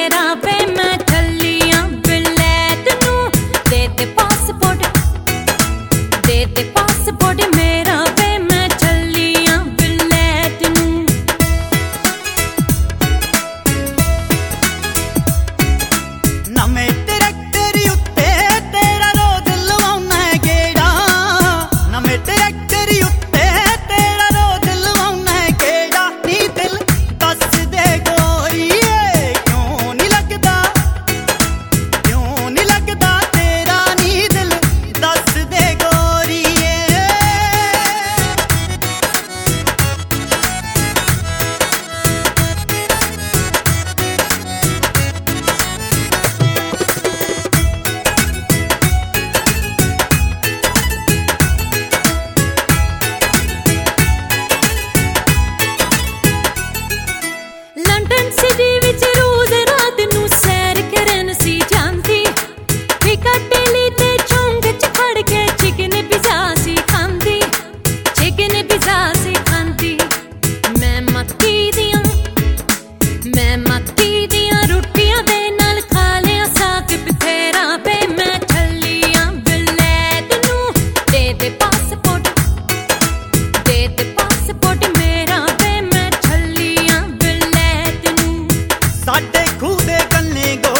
बथेरा वे मैं चलिया बिलैत नू दे पासपोर्ट मेरा वे मैं चलिया बिलैत नू। नवें ट्रैक्टर उत्ते तेरा रोज लवाउना गेड़ा, नवें ट्रैक्टर उत्ते तेरा रोज लवाउना गेड़ा। नी दिल दस दे गोरीए क्यों नी लगदा तेरा, नी दिल दस दे गोरीए। लंडन सिटी विच रोज रात नू सैर करन सी जांदी, पिकाडेली ते चौंक च खड़ के चिकन पिज़्ज़ा सी खांदी, मैं मक्की दियां रोटियां दे नाल खा लिया साग बथेरा वे मैं चलिया बिलैत नू दे पासपोर्ट मेरा वे मैं चलिया बिलैत नू। साडे खूह दे कन्ने गो